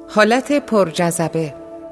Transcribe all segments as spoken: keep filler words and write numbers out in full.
حالت پرجذبه.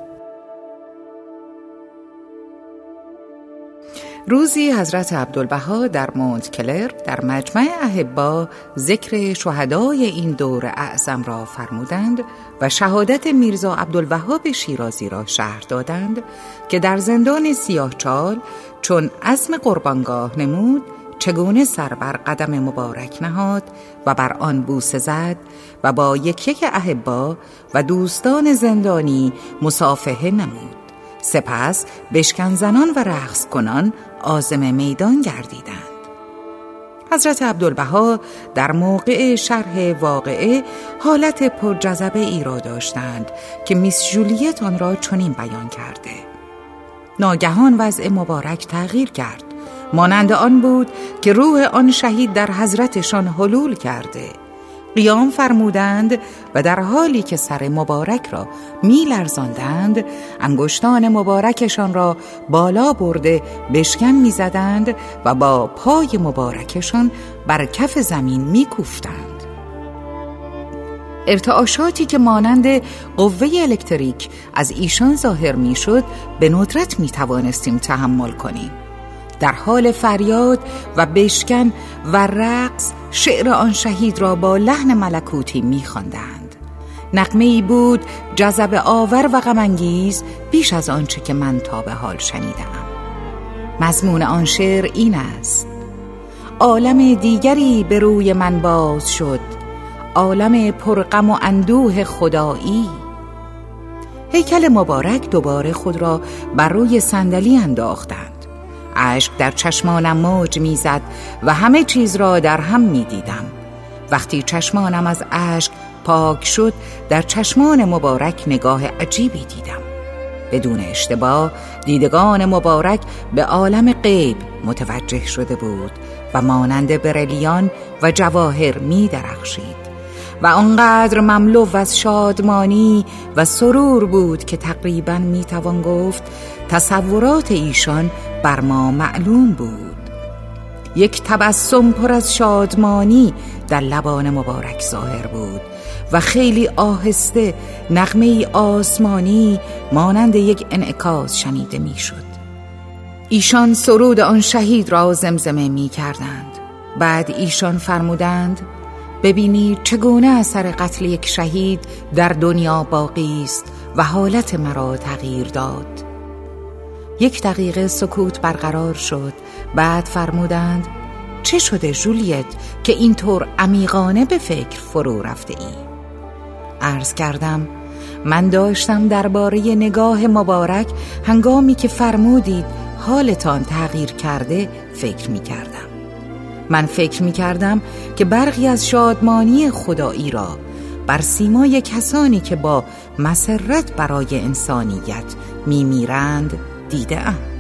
روزی حضرت عبدالبها در مونت کلر در مجمع احبا ذکر شهدای این دور اعظم را فرمودند و شهادت میرزا عبدالوهاب شیرازی را شرح دادند که در زندان سیاهچال چون عزم قربانگاه نمود چگونه سر بر قدم مبارک نهاد و بر آن بوسه زد و با یک یک احبا و دوستان زندانی مصافحه نمود. سپس بشکن زنان و رقص کنان عازم میدان گردیدند. حضرت عبدالبها در موقع شرح واقعه حالت پرجذبه ای را داشتند که میس جولیت آن را چنین بیان کرده: ناگهان وضع مبارک تغییر کرد، مانند آن بود که روح آن شهید در حضرتشان حلول کرده. قیام فرمودند و در حالی که سر مبارک را می لرزاندند انگشتان مبارکشان را بالا برده بشکن می زدند و با پای مبارکشان بر کف زمین می کوفتند. ارتعاشاتی که مانند قوه الکتریک از ایشان ظاهر می شد به ندرت می توانستیم تحمل کنیم. در حال فریاد و بشکن و رقص شعر آن شهید را با لحن ملکوتی می‌خواندند. نغمه‌ای بود جذبه آور و غم‌انگیز بیش از آنچه که من تا به حال شنیدم. مضمون آن شعر این است: عالم دیگری به روی من باز شد، عالم پرغم و اندوه خدایی. هیکل مبارک دوباره خود را بر روی صندلی انداختند. اشک در چشمانم موج میزد و همه چیز را در هم میدیدم. وقتی چشمانم از اشک پاک شد در چشمان مبارک نگاه عجیبی دیدم. بدون اشتباه دیدگان مبارک به عالم غیب متوجه شده بود و مانند برلیان و جواهر می درخشید و آنقدر مملو از شادمانی و سرور بود که تقریباً می توان گفت تصورات ایشان بر ما معلوم بود. یک تبسم پر از شادمانی در لبان مبارک ظاهر بود و خیلی آهسته نغمه‌ای آسمانی مانند یک انعکاس شنیده می شد. ایشان سرود آن شهید را زمزمه می کردند. بعد ایشان فرمودند: ببینید چگونه اثر قتل یک شهید در دنیا باقی است و حالت مرا تغییر داد. یک دقیقه سکوت برقرار شد. بعد فرمودند: چه شده جولیت که اینطور عمیقانه به فکر فرو رفته ای؟ عرض کردم: من داشتم درباره نگاه مبارک هنگامی که فرمودید حالتان تغییر کرده فکر می کردم. من فکر می کردم که برخی از شادمانی خدایی را بر سیمای کسانی که با مسرت برای انسانیت می میرند دیده‌ام.